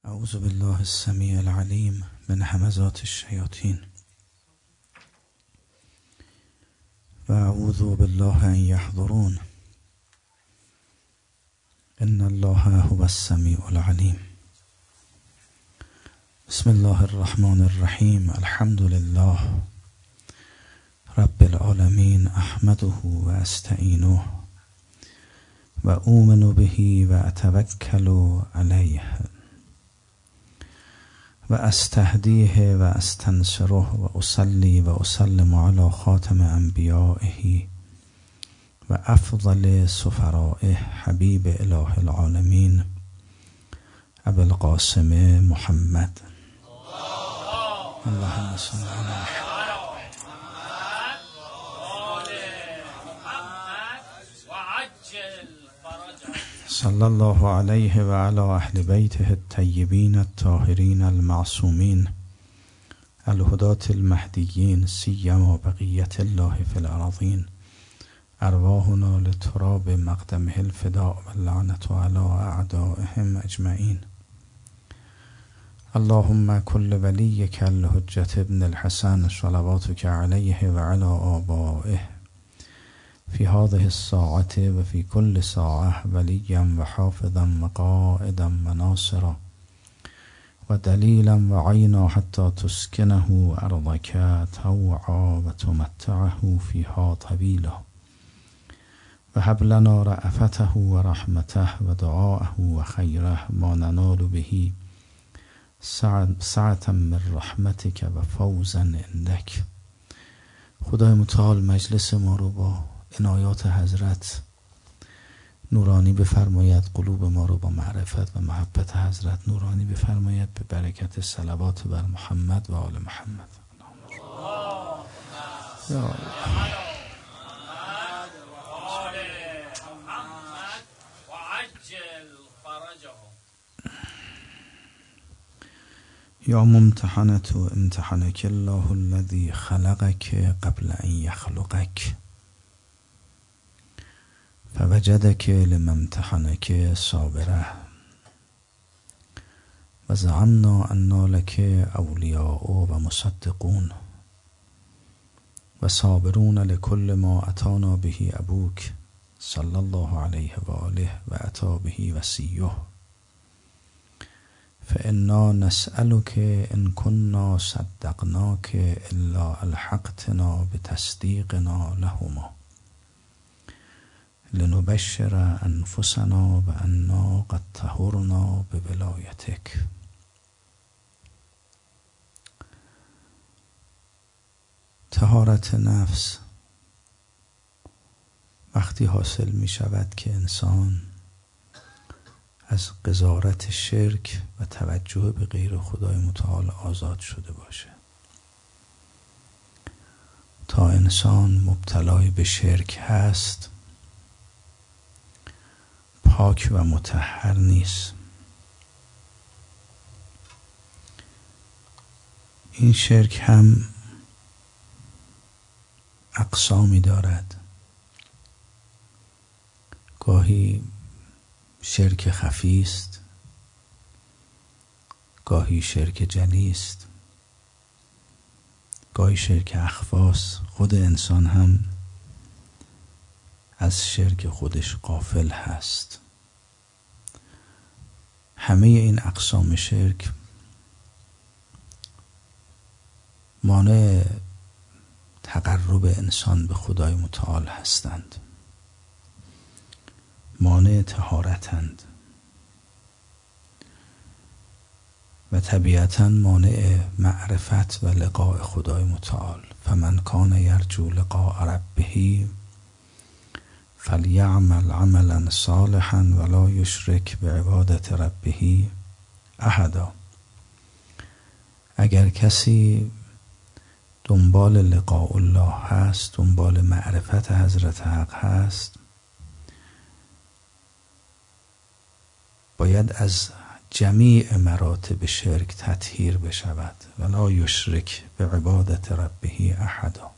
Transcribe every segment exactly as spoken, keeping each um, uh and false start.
اعوذ بالله السمیع العلیم من همزات الشیاطین و اعوذ بالله ان یحضرون ان الله هو السمیع العلیم. بسم الله الرحمن الرحیم. الحمد لله رب العالمین. احمده و استعینه و اؤمن به و اتوکل علیه و استهدیه و استنصره و اصلی و اسلم علی خاتم انبیائه و افضل سفرائه حبیب اله العالمین ابو القاسم محمد. اللهم صل علی صلی الله علیه و علی اهل بیته الطیبین الطاهرین المعصومین الهداة المهدیین سیما بقیت الله فی الارضین. ارواحنا لتراب مقدمه الفداء و اللعنة علی اعدائهم اجمعین. اللهم كل ولیک الحجة ابن الحسن صلواتک علیه و علی آبائه في هذه الساعة وفي كل ساعة وليا وحافظا وقائدا وناصرا ودليلا وعينا حتى تسكنه أرضك طوعا وتمتعه فيها طويلا وهب لنا رأفته ورحمته ودعاءه وخيره ما ننال به سعة من رحمتك وفوزا عندك. خدای متعال مجلس ما رو با عنایات حضرت نورانی بفرماید، قلوب ما رو با معرفت و محبت حضرت نورانی بفرماید، به برکت صلوات بر محمد و آل محمد. یا الله. یا ممتحنة امتحنک الله الذي خلقك قبل ان يخلقك فوجدك لما امتحنك صابرة و زعمنا انا لك اولیاء و مصدقون و صابرون لكل ما اتانا به ابوك صلی الله علیه و آله و اتی به وصیه فإنا نسألك إن كنا صدقناك إلا ألحقتنا بتصديقنا لهما لنبشر أنفسنا بأننا قد طهرنا بولايتك. طهارت نفس وقتی حاصل می شود که انسان از قذارت شرک و توجه به غیر خدای متعال آزاد شده باشه. تا انسان مبتلای به شرک هست پاک و مطهر نیست. این شرک هم اقسامی دارد. گاهی شرک خفی است، گاهی شرک جلی است، گاهی شرک اخفاست. خود انسان هم از شرک خودش غافل هست. همه این اقسام شرک مانع تقرب انسان به خدای متعال هستند، مانع طهارتند و طبیعتاً مانع معرفت و لقاء خدای متعال. فمن کان یرجو لقاء ربه فلیعمل عملا صالحا ولا یشرک بعبادت ربه احدا. اگر کسی دنبال لقاء الله هست، دنبال معرفت حضرت حق هست، باید از جمیع مراتب شرک تطهیر بشود. ولا یشرک به عبادت ربه احدا.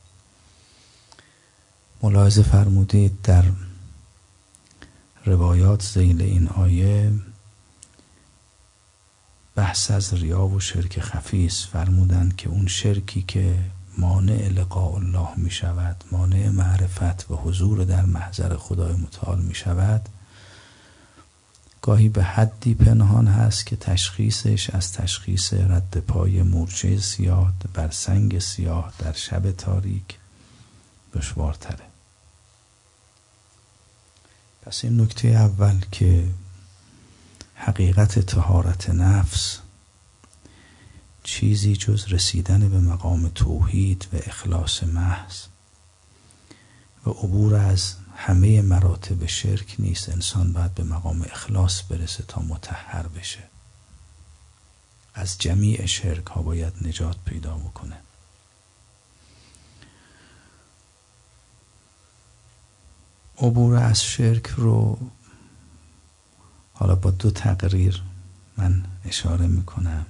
ملاحظه فرمودید در روایات ذیل این آیه بحث از ریا و شرک خفی است. فرمودند که اون شرکی که مانع لقاء الله می شود، مانع معرفت و حضور در محضر خدای متعال می شود، گاهی به حدی پنهان هست که تشخیصش از تشخیص رد پای مورچه سیاه بر سنگ سیاه در شب تاریک دشوارتره. پس این نکته اول که حقیقت طهارت نفس چیزی جز رسیدن به مقام توحید و اخلاص محض و عبور از همه مراتب شرک نیست. انسان باید به مقام اخلاص برسه تا مطهر بشه. از جمیع شرک ها باید نجات پیدا بکنه. عبور از شرک رو حالا با دو تقریر من اشاره میکنم.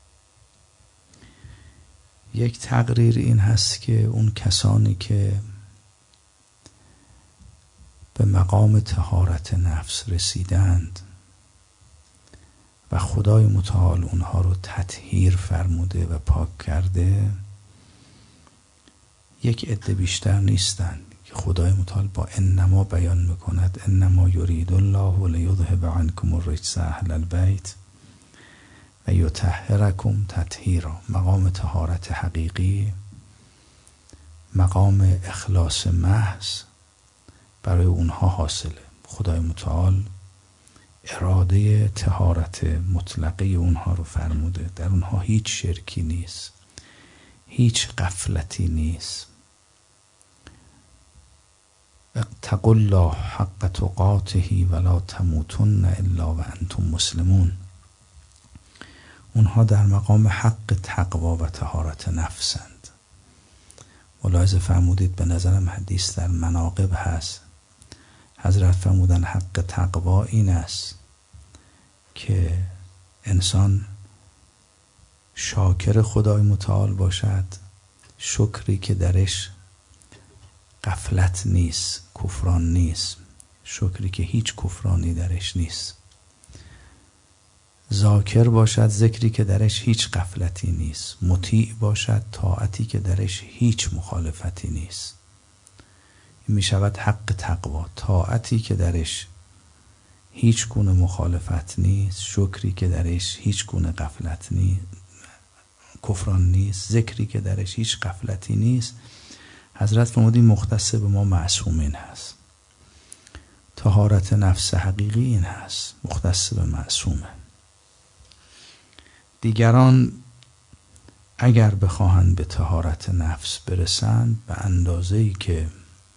یک تقریر این هست که اون کسانی که به مقام طهارت نفس رسیدند و خدای متعال اونها رو تطهیر فرموده و پاک کرده، یک عده بیشتر نیستند که خدای متعال با انما بیان میکند انما یرید الله لیذهب عنکم الرجس اهل البیت و یطهرکم تطهیرا. مقام طهارت حقیقی، مقام اخلاص محض برای اونها حاصله. خدای متعال اراده طهارت مطلقه اونها رو فرموده. در اونها هیچ شرکی نیست، هیچ غفلتی نیست. اتقوا الله حق تقاته ولا تموتن الا وانتم مسلمون. اونها در مقام حق تقوا و طهارت نفسند. ملاحظه فرمودید به نظرم حدیث در مناقب هست، حضرت فرمودن حق تقوا این است که انسان شاکر خدای متعال باشد، شکری که درش غفلت نیست، کفران نیست، شکری که هیچ کفرانی درش نیست. ذاکر باشد، ذکری که درش هیچ غفلتی نیست. مطیع باشد، طاعتی که درش هیچ مخالفتی نیست. این می شود حق تقوا. طاعتی که درش هیچ گونه مخالفت نیست، شکری که درش هیچ گونه غفلت نیست، کفران نیست، ذکری که درش هیچ غفلتی نیست. حضرت فرمودین مختص به ما معصومین هست. طهارت نفس حقیقی این هست، مختص به معصومه. دیگران اگر بخواهند به طهارت نفس برسند، به اندازه‌ای که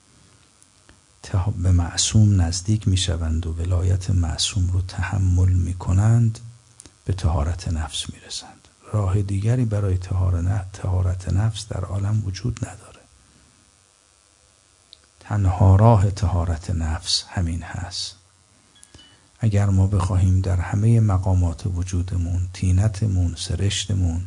به معصوم نزدیک می شوند و ولایت معصوم رو تحمل می کنند، به طهارت نفس می رسند. راه دیگری برای طهارت نفس در عالم وجود نداره. تنها راه طهارت نفس همین هست. اگر ما بخواهیم در همه مقامات وجودمون، طینتمون، سرشتمون،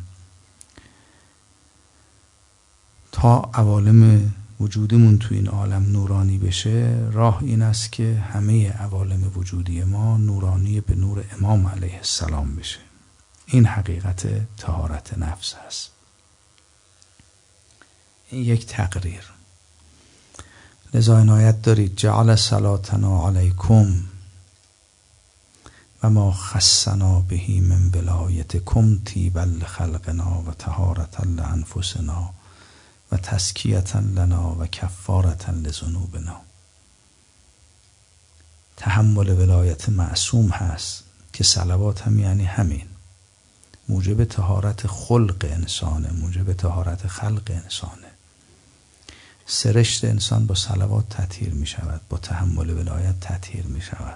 تا عوالم وجودمون تو این عالم نورانی بشه، راه این است که همه عوالم وجودی ما نورانی به نور امام علیه السلام بشه. این حقیقت طهارت نفس هست. این یک تقریر. لذا عنایت دارید جعل صلاتنا علیکم و ما خصنا بهی من ولایتکم طیبا لخلقنا و طهارة لانفسنا و تزکیة لنا و کفارة لذنوبنا. تحمل ولایت معصوم هست که صلوات هم یعنی همین، موجب طهارت خلق انسانه، موجب طهارت خلق انسانه. سرشت انسان با صلوات تطهیر می شود، با تحمل ولایت تطهیر می شود.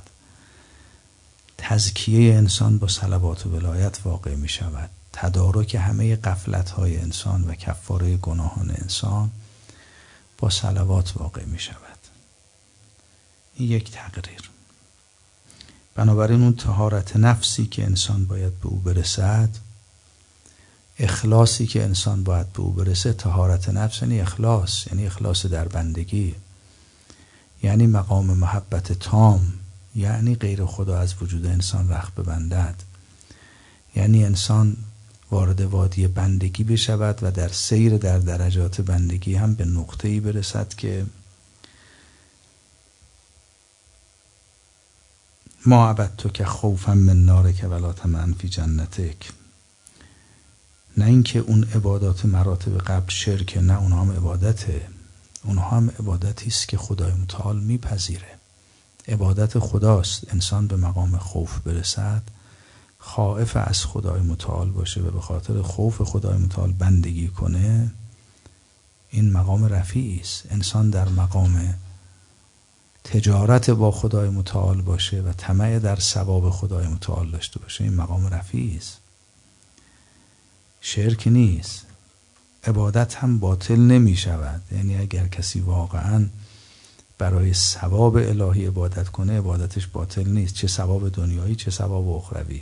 تزکیه انسان با صلوات و ولایت واقع می شود. تدارک همه غفلت های انسان و کفاره گناهان انسان با صلوات واقع می شود. این یک تقریر. بنابراین اون طهارت نفسی که انسان باید به او برسد، اخلاصی که انسان باید به او برسه، طهارت نفس یعنی اخلاص، یعنی اخلاص در بندگی، یعنی مقام محبت تام، یعنی غیر خدا از وجود انسان رخ ببندد، یعنی انسان وارد وادی بندگی بشود و در سیر در درجات بندگی هم به نقطه‌ای برسد که ما عبدتک که خوفا من نارک ولا طمعا فی جنتک. نه اینکه اون عبادات مراتب قبل شرک، نه، اونها هم عبادته، اونها هم عبادتی است که خدای متعال میپذیره. عبادت خداست. انسان به مقام خوف برسد، خائف از خدای متعال باشه و به خاطر خوف خدای متعال بندگی کنه، این مقام رفیعی است. انسان در مقام تجارت با خدای متعال باشه و طمع در ثواب خدای متعال داشته باشه، این مقام رفیعی است، شرک نیست. عبادت هم باطل نمی شود. یعنی اگر کسی واقعا برای ثواب الهی عبادت کنه، عبادتش باطل نیست، چه ثواب دنیایی چه ثواب اخروی.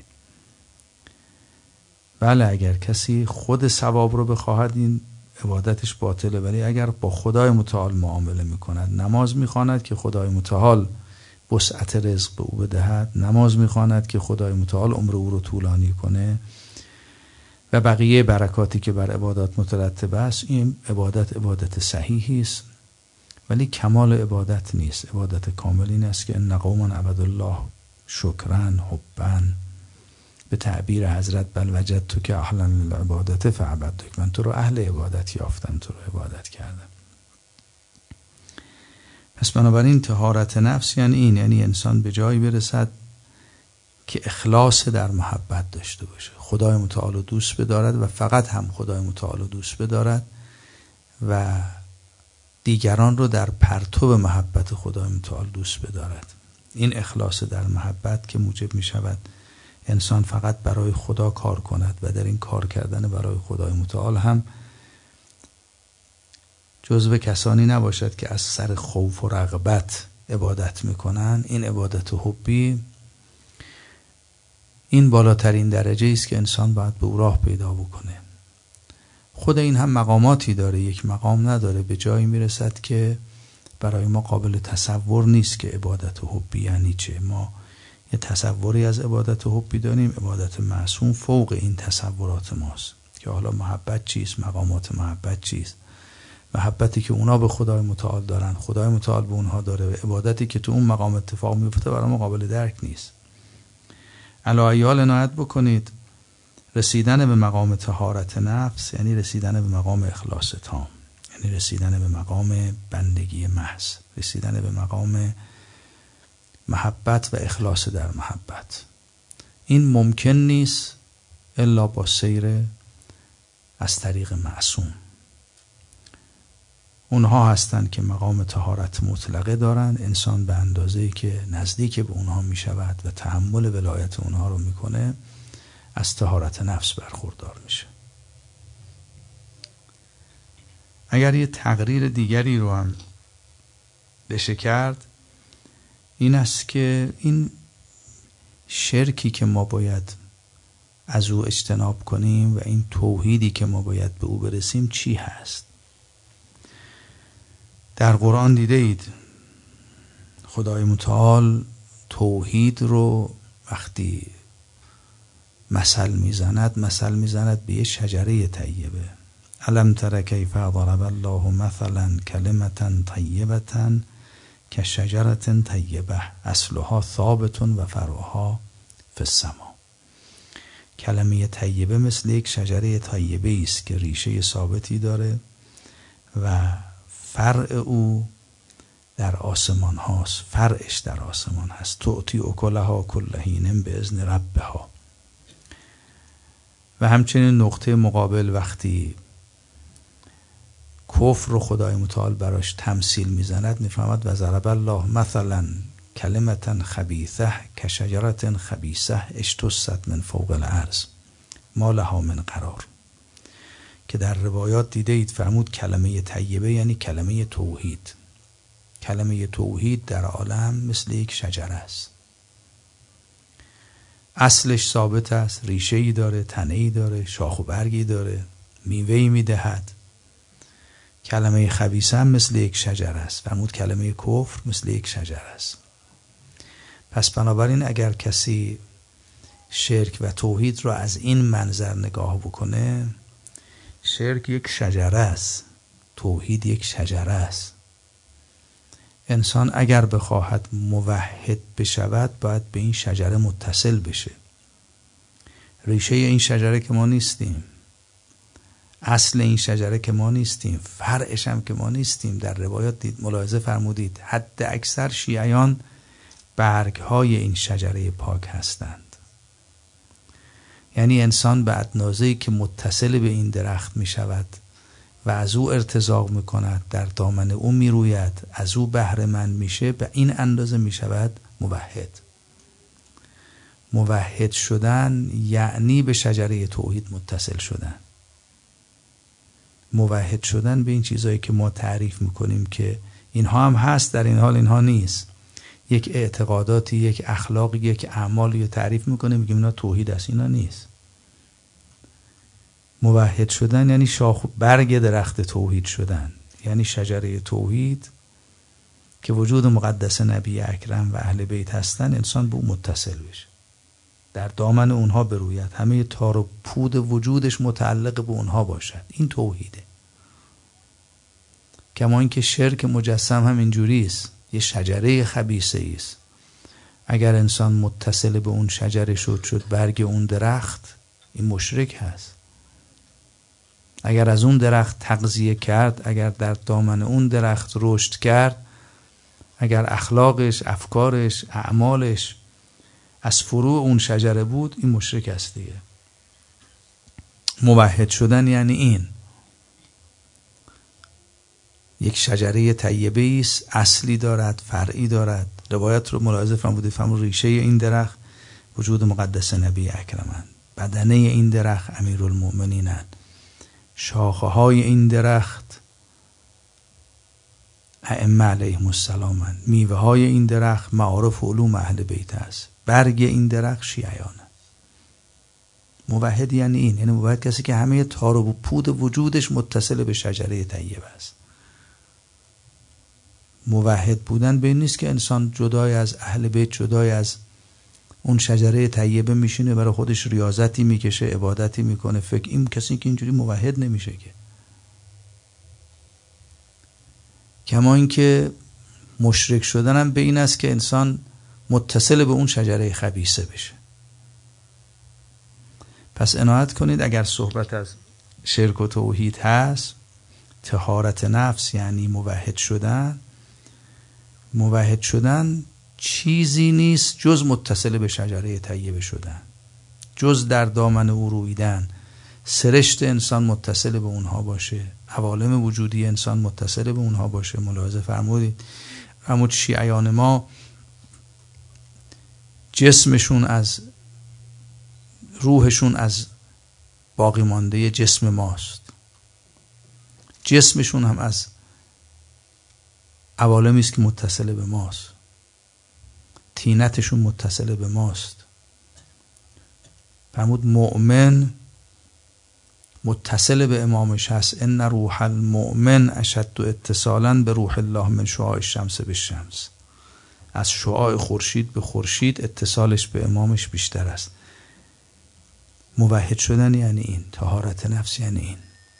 بله، اگر کسی خود ثواب رو بخواهد، این عبادتش باطله، ولی اگر با خدای متعال معامله میکند، نماز میخواند که خدای متعال وسعت رزق به او بدهد، نماز میخواند که خدای متعال عمر او رو طولانی کنه و بقیه برکاتی که بر عبادات مترتب است، این عبادت عبادت صحیحی است، ولی کمال عبادت نیست. عبادت کامل این است که ان قوما عبدوا الله شکرا حبا، به تعبیر حضرت بل وجدتک اهلا للعبادة فعبدتک، من تو رو اهل عبادت یافتم، تو رو عبادت کردم. پس بنابراین طهارت نفس یعنی این، یعنی انسان به جایی برسد که اخلاص در محبت داشته باشه، خدای متعال رو دوست بدارد و فقط هم خدای متعال رو دوست بدارد و دیگران رو در پرتو محبت خدای متعال دوست بدارد. این اخلاص در محبت که موجب می شود انسان فقط برای خدا کار کند و در این کار کردن برای خدای متعال هم جزو کسانی نباشد که از سر خوف و رغبت عبادت میکنن. این عبادت حبی، این بالاترین درجه است که انسان باید به او راه پیدا بکنه. خود این هم مقاماتی داره، یک مقام نداره. به جایی میرسد که برای ما قابل تصور نیست که عبادت حبی یعنی چه. ما یه تصوری از عبادت حبی داریم، عبادت معصوم فوق این تصورات ماست که حالا محبت چیست، مقامات محبت چیست. محبتی که اونا به خدای متعال دارن، خدای متعال به اونها داره، و عبادتی که تو اون مقام اتفاق میفته برای ما قابل درک نیست. علی ایال عنایت بکنید، رسیدن به مقام طهارت نفس یعنی رسیدن به مقام اخلاص تام، یعنی رسیدن به مقام بندگی محض، رسیدن به مقام محبت و اخلاص در محبت. این ممکن نیست الا با سیر از طریق معصوم. اونها هستند که مقام طهارت مطلقه دارند. انسان به اندازه‌ای که نزدیک به اونها می شود و تحمل ولایت اونها رو میکنه، از طهارت نفس برخوردار میشه. اگر یه تقریر دیگری رو هم بشه کرد، این است که این شرکی که ما باید از او اجتناب کنیم و این توحیدی که ما باید به او برسیم چی هست. در قرآن دیده اید خدای متعال توحید رو وقتی مثل میزند، مثل میزند به یه شجره طیبه. الم تر کیف ضرب الله مثلا کلمة طیبة کشجرة طیبه اصلها ثابت و فرعها فی السماء. کلمه طیبه مثل یک شجره طیبه است که ریشه ثابتی داره و فرع او در آسمان هاست، فرعش در آسمان هست. تعطی اکلها کل حین باذن ربها. و همچنین نقطه مقابل وقتی کفر رو خدای متعال براش تمثیل میزند، میفهمد و ضرب الله مثلا کلمة خبیثه کشجرة خبیثه اجتثت من فوق الارض ما لها من قرار. که در روایات دیده اید فرمود کلمه طیبه یعنی کلمه توحید. کلمه توحید در عالم مثل یک شجره است، اصلش ثابت است، ریشه‌ای داره، تنه‌ای داره، شاخ و برگی داره، میوه‌ای میدهد. کلمه خبیثه هم مثل یک شجره است. فرمود کلمه کفر مثل یک شجره است. پس بنابراین اگر کسی شرک و توحید رو از این منظر نگاه بکنه، شرک یک شجره است، توحید یک شجره است. انسان اگر بخواهد موحد بشود باید به این شجره متصل بشه. ریشه این شجره که ما نیستیم، اصل این شجره که ما نیستیم، فرعش هم که ما نیستیم. در روایات دید ملاحظه فرمودید حد اکثر شیعیان برگ های این شجره پاک هستند. یعنی انسان به اندازه‌ای که متصل به این درخت می شود و از او ارتزاق می کند، در دامن او می روید، از او بهره مند میشه، به این اندازه می شود موحد. موحد شدن یعنی به شجره توحید متصل شدن. موحد شدن به این چیزایی که ما تعریف میکنیم که اینها هم هست، در این حال اینها نیست. یک اعتقاداتی، یک اخلاقی، یک اعمالی رو تعریف میکنیم میگیم اینا توحید است، اینا نیست. موحد شدن یعنی شاخ برگ درخت توحید شدن، یعنی شجره توحید که وجود مقدس نبی اکرم و اهل بیت هستن، انسان به اون متصل بشه، در دامن اونها بروید، همه تار و پود وجودش متعلق به اونها باشد. این توحیده. کما اینکه شرک مجسم هم اینجوری است، یه شجره خبیثه است. اگر انسان متصل به اون شجره شد شد برگ اون درخت، این مشرک هست. اگر از اون درخت تغذیه کرد، اگر در دامن اون درخت رشد کرد، اگر اخلاقش، افکارش، اعمالش از فروع اون شجره بود، این مشرک است دیگه. موحد شدن یعنی این. یک شجره طیبه است، اصلی دارد، فرعی دارد. روایت رو ملاحظه فرمودید، فرمود ریشه این درخت وجود مقدس نبی اکرمند، بدنه این درخت امیرالمؤمنینند، شاخه های این درخت ائمه علیهم السلام، میوه های این درخت معارف و علوم اهل بیت است، برگ این درخت شیعیان. موحد یعنی این، یعنی موحد کسی که همه تار و پود وجودش متصل به شجره طیبه است. موحد بودن به این نیست که انسان جدای از اهل بیت، جدای از اون شجره طیبه میشینه برای خودش ریاضتی میکشه، عبادتی میکنه، فکر این کسی که اینجوری موحد نمیشه که. کما اینکه مشرک شدن هم به این است که انسان متصل به اون شجره خبیثه بشه. پس عنایت کنید اگر صحبت از شرک و توحید هست، طهارت نفس یعنی موحد شدن. موحد شدن چیزی نیست جز متصل به شجره طیبه شدن، جز در دامن او رویدن، سرشت انسان متصل به اونها باشه، عوالم وجودی انسان متصل به اونها باشه. ملاحظه فرمودید فرمود شیعیان ما جسمشون از روحشون از باقی مانده جسم ماست، جسمشون هم از عوالمی است که متصل به ماست، طینتشون متصل به ماست. فرمود مؤمن متصل به امامش هست، ان روح المؤمن اشد اتصالا به روح الله من شعاع الشمس به شمس. از شعاع خورشید به خورشید اتصالش به امامش بیشتر است. موحد شدن یعنی این، طهارت نفس یعنی این.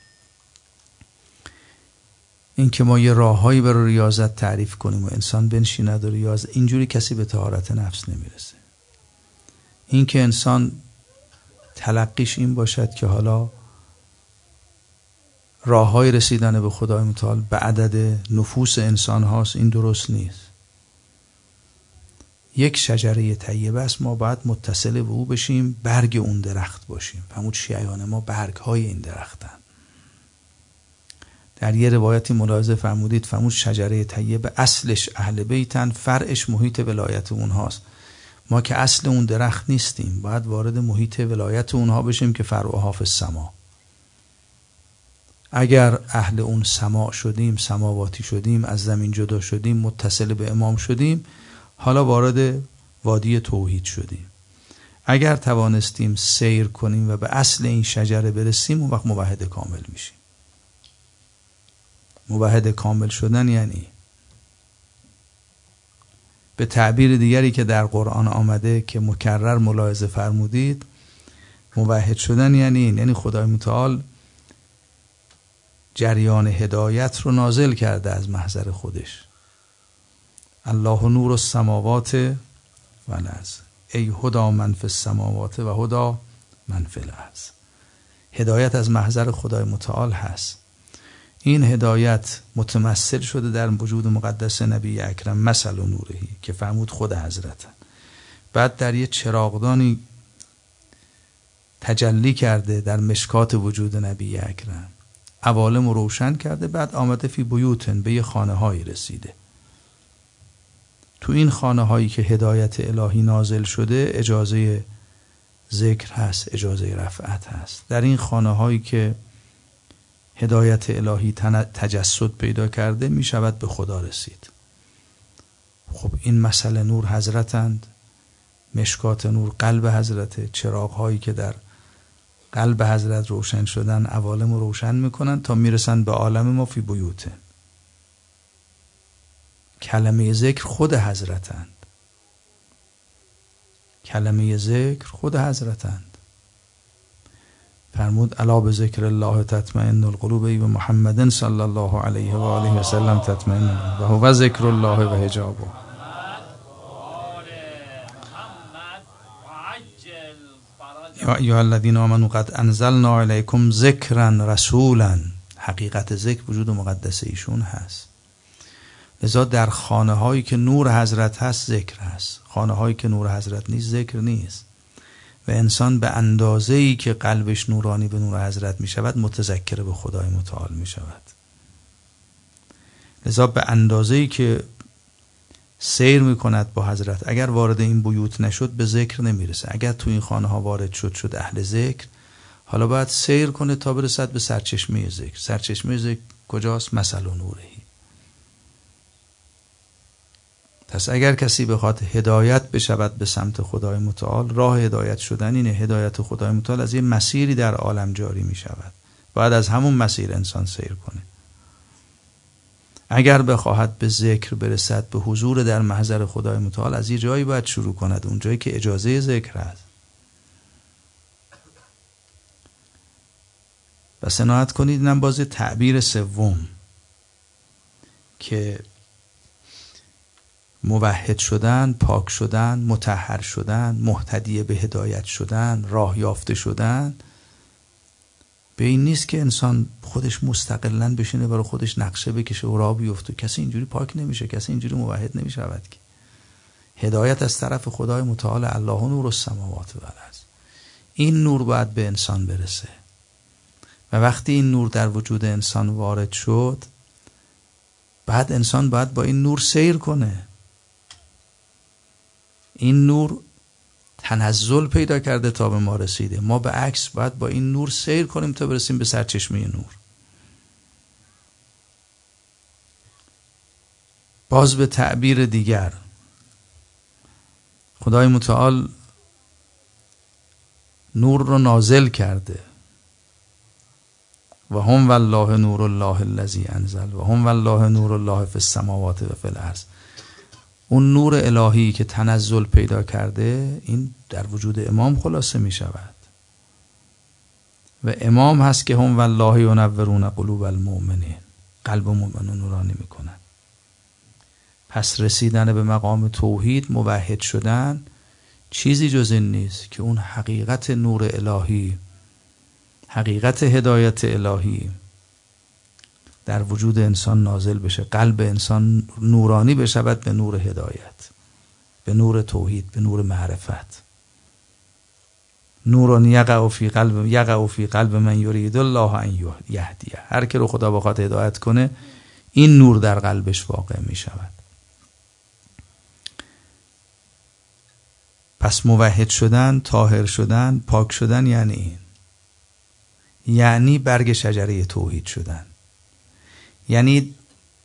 این که ما یه راههایی برای ریاضت تعریف کنیم و انسان بنشیند و ریاضت، اینجوری کسی به طهارت نفس نمیرسه. این که انسان تلقیش این باشد که حالا راههای رسیدن به خدای متعال به عدد نفوس انسان هاست، این درست نیست. یک شجره طیبه است، ما باید متصل به او بشیم، برگ اون درخت باشیم. فرمود شیعیان ما برگ های این درختن. در یه روایتی ملاحظه فرمودید فرمود شجره طیبه اصلش اهل بیتن، فرعش محیط ولایت اونهاست. ما که اصل اون درخت نیستیم، باید وارد محیط ولایت اونها بشیم که فرعها فی السما. اگر اهل اون سما شدیم، سماواتی شدیم، از زمین جدا شدیم، متصل به امام شدیم، حالا وارد وادی توحید شدیم. اگر توانستیم سیر کنیم و به اصل این شجره برسیم، اون وقت موحد کامل میشیم. موحد کامل شدن یعنی به تعبیر دیگری که در قرآن آمده که مکرر ملاحظه فرمودید، موحد شدن یعنی این، یعنی خدای متعال جریان هدایت رو نازل کرده از محضر خودش. الله نور السماوات و الارض ای هدا من فی السماوات و هدا من فی الارض. هدایت از محضر خدای متعال هست. این هدایت متمثل شده در وجود مقدس نبی اکرم مثل و نورهی که فرمود خود حضرتن. بعد در یه چراغدانی تجلی کرده در مشکات وجود نبی اکرم، عوالم رو روشن کرده. بعد آمده فی بیوتن، به یه خانه هایی رسیده. تو این خانه هایی که هدایت الهی نازل شده اجازه ذکر هست، اجازه رفعت هست. در این خانه هایی که هدایت الهی تجسد پیدا کرده می شود به خدا رسید. خب این مسئله نور حضرتند، مشکات نور قلب حضرت، چراغ هایی که در قلب حضرت روشن شدن عوالم رو روشن میکنن تا میرسن به عالم ما فی بیوتن. کلمه ذکر خود حضرتند، کلمه ذکر خود حضرتند. فرمود الا بذکر الله تطمئن القلوب و محمد صلی الله علیه و آله و سلم تطمئن و هو ذکر الله و حجابه. یا ایها الذین آمنوا قد انزلنا الیکم ذکرا رسولا. حقیقت ذکر وجود مقدس ایشون هست. لذا در خانه هایی که نور حضرت هست ذکر هست، خانه هایی که نور حضرت نیست ذکر نیست. و انسان به اندازه‌ای که قلبش نورانی به نور حضرت می شود متذکر به خدای متعال می شود. لذا به اندازه‌ای که سیر می کند با حضرت، اگر وارد این بیوت نشد به ذکر نمی رسه. اگر تو این خانه ها وارد شد شد اهل ذکر، حالا باید سیر کنه تا برسد به سرچشمه ذکر. سرچشمه ذکر کجاست؟ مثل و نورهی. پس اگر کسی بخواد هدایت بشود به سمت خدای متعال، راه هدایت شدن اینه. هدایت خدای متعال از یه مسیری در عالم جاری می شود، باید از همون مسیر انسان سیر کنه. اگر بخواهد به ذکر برسد، به حضور در محضر خدای متعال، از یه جایی باید شروع کند، اون جایی که اجازه ذکر هست. و صناعت کنید اینم باز تعبیر سوم که موحد شدن، پاک شدن، مطهر شدن، مهتدی به هدایت شدن، راه یافته شدن، به این نیست که انسان خودش مستقلاً بشینه برای خودش نقشه بکشه و راه بیفته. کسی اینجوری پاک نمیشه، کسی اینجوری موحد نمیشود. که هدایت از طرف خدای متعال الله نور السماوات و الارض. این نور باید به انسان برسه و وقتی این نور در وجود انسان وارد شد، بعد انسان باید با این نور سیر کنه. این نور تنزل پیدا کرده تا به ما رسیده، ما به عکس باید با این نور سیر کنیم تا برسیم به سرچشمه نور. باز به تعبیر دیگر، خدای متعال نور رو نازل کرده و هم والله نور الله الذی انزل و هم والله نور الله فی السماوات و فی الارض. اون نور الهی که تنزل پیدا کرده، این در وجود امام خلاصه می شود و امام هست که هم والله ینورون قلوب المؤمنین، قلب مؤمنون نورانی می کنن. پس رسیدن به مقام توحید، موحد شدن، چیزی جز این نیست که اون حقیقت نور الهی، حقیقت هدایت الهی در وجود انسان نازل بشه، قلب انسان نورانی بشود به نور هدایت، به نور توحید، به نور معرفت. نور یقع فی قلب یقع فی قلب من یرید الله ان یهدیه. هر کی رو خدا بخواد هدایت کنه، این نور در قلبش واقع می شود. پس موحد شدن، طاهر شدن، پاک شدن یعنی این، یعنی برگ شجره توحید شدن، یعنی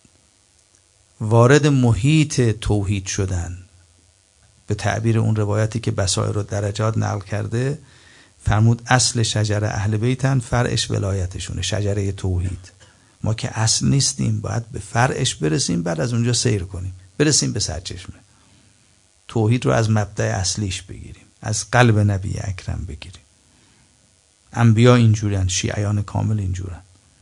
وارد محیط توحید شدن. به تعبیر اون روایتی که بصائر و درجات نقل کرده، فرمود اصل شجره اهل بیتن، فرعش ولایتشونه، شجره توحید. ما که اصل نیستیم، باید به فرعش برسیم، بعد از اونجا سیر کنیم، برسیم به سرچشمه. توحید رو از مبدأ اصلیش بگیریم، از قلب نبی اکرم بگیریم. انبیا اینجورن، شیعیان کامل اینجورن.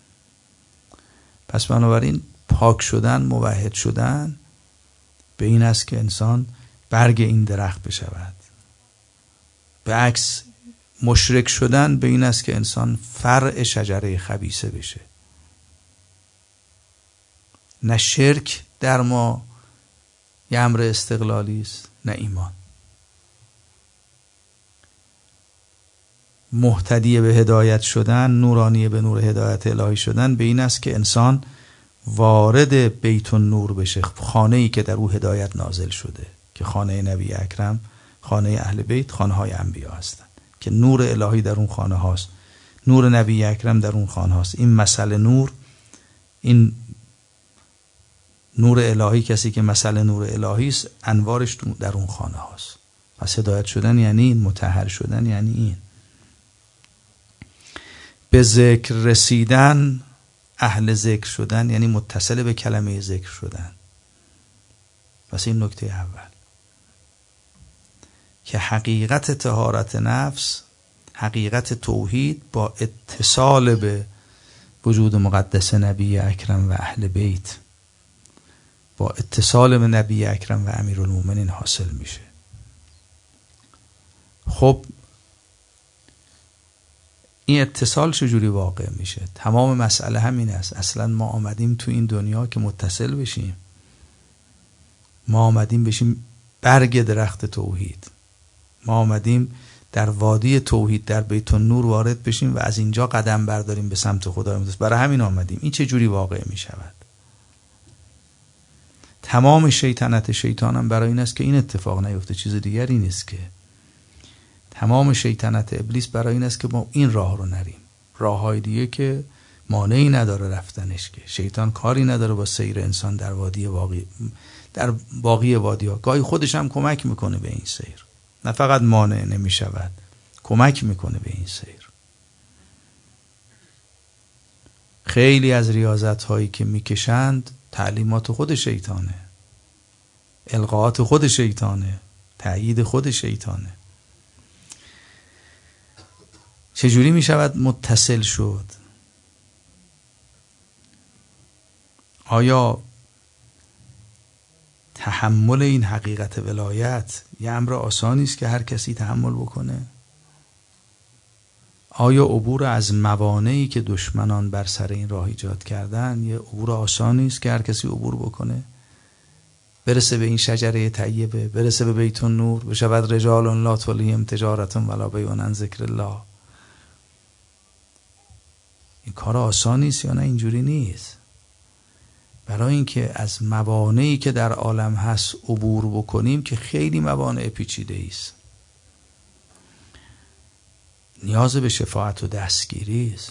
پس بنابراین پاک شدن، موحد شدن به این است که انسان برگ این درخت بشود. به عکس مشرک شدن به این است که انسان فرع شجره خبیثه بشه. نه شرک در ما یه امر استقلالی است، نه ایمان. مهتدی به هدایت شدن، نورانی به نور هدایت الهی شدن به این است که انسان وارد بیت النور بشه، خانه ای که در او هدایت نازل شده، که خانه نبی اکرم، خانه اهل بیت، خانه های انبیا هستند که نور الهی در اون خانه هاست، نور نبی اکرم در اون خانه هاست. این مثل نور، این نور الهی، کسی که مثل نور الهی است، انوارش در اون خانه هاست. پس هدایت شدن یعنی این، مطهر شدن یعنی این. به ذکر رسیدن، اهل ذکر شدن یعنی متصل به کلمه ذکر شدن. پس این نکته اول که حقیقت طهارت نفس، حقیقت توحید با اتصال به وجود مقدس نبی اکرم و اهل بیت، با اتصال به نبی اکرم و امیرالمومنین حاصل میشه. خب این اتصال چجوری واقع میشه؟ تمام مسئله همین است. اصلا ما آمدیم تو این دنیا که متصل بشیم. ما آمدیم بشیم برگ درخت توحید. ما آمدیم در وادی توحید، در بیت النور وارد بشیم و از اینجا قدم برداریم به سمت خدای مقدس. برای همین آمدیم. این چجوری واقع میشود؟ تمام شیطنت شیطانم برای این است که این اتفاق نیفته، چیز دیگری نیست. که تمام شیطنت ابلیس برای این است که ما این راه رو نریم. راههای دیگه که مانعی نداره رفتنش، که شیطان کاری نداره با سیر انسان در وادی باقی، در باقی وادی ها. گاهی خودش هم کمک میکنه به این سیر، نه فقط مانع نمیشود، کمک میکنه به این سیر. خیلی از ریاضت هایی که میکشند تعلیمات خود شیطانه، القاءات خود شیطانه، تأیید خود شیطانه. چجوری می شود متصل شد؟ آیا تحمل این حقیقت ولایت یه امر آسانی است که هر کسی تحمل بکنه؟ آیا عبور از موانعی که دشمنان بر سر این راه ایجاد کردن یه عبور آسانی است که هر کسی عبور بکنه؟ برسه به این شجره طیبه، برسه به بیت النور، بشود رجال لا تلهیهم تجارة ولا بیع عن ذکر الله. این کار آسانی است یا نه؟ اینجوری نیست. برای اینکه از موانعی که در عالم هست عبور بکنیم که خیلی موانع پیچیده است، نیاز به شفاعت و دستگیری است.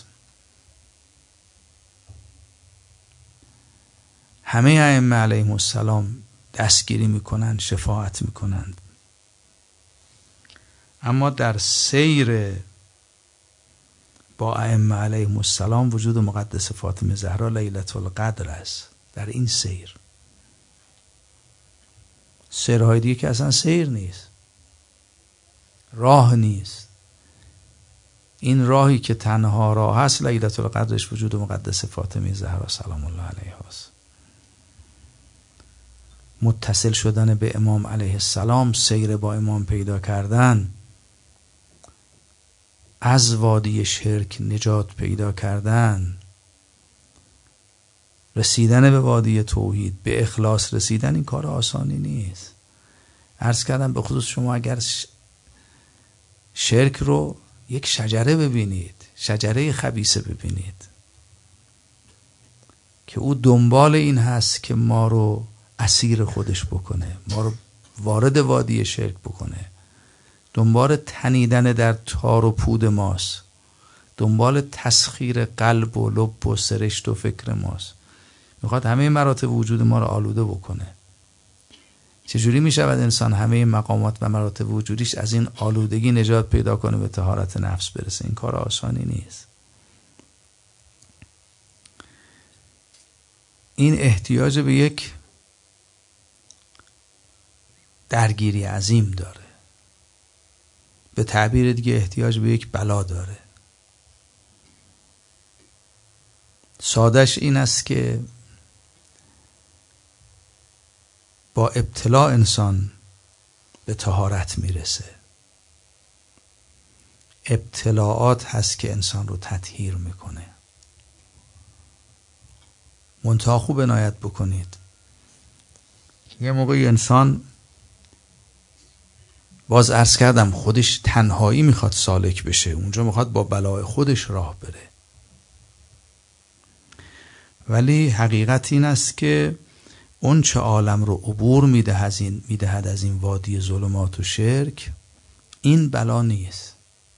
همه ائمه علیهم السلام دستگیری میکنند، شفاعت میکنند، اما در سیر با ائمه علیهم السلام وجود مقدس فاطمه زهرا لیلة القدر است. در این سیر، سیرهای دیگه که اصلا سیر نیست، راه نیست. این راهی که تنها راه هست لیلة القدرش وجود مقدس فاطمه زهرا سلام الله علیها است. متصل شدن به امام علیه السلام، سیر با امام پیدا کردن، از وادی شرک نجات پیدا کردن، رسیدن به وادی توحید، به اخلاص رسیدن، این کار آسانی نیست. عرض کردم به خصوص شما اگر شرک رو یک شجره ببینید، شجره خبیثه ببینید که او دنبال این هست که ما رو اسیر خودش بکنه، ما رو وارد وادی شرک بکنه، دنبال تنیدن در تار و پود ماست، دنبال تسخیر قلب و لب و سرشت و فکر ماست، میخواد همه مراتب وجود ما رو آلوده بکنه. چجوری میشود انسان همه مقامات و مراتب وجودیش از این آلودگی نجات پیدا کنه، به طهارت نفس برسه؟ این کار آسانی نیست. این احتیاج به یک درگیری عظیم داره، به تعبیر دیگه احتیاج به یک بلا داره. سادش این است که با ابتلا انسان به طهارت میرسه. ابتلاعات هست که انسان رو تطهیر میکنه. منتها خوب عنایت بکنید، یه موقعی انسان، باز عرض کردم، خودش تنهایی میخواد سالک بشه، اونجا میخواد با بلای خودش راه بره. ولی حقیقت این است که اون چه عالم رو عبور میدهد از این میدهد از این وادی ظلمات و شرک، این بلا نیست،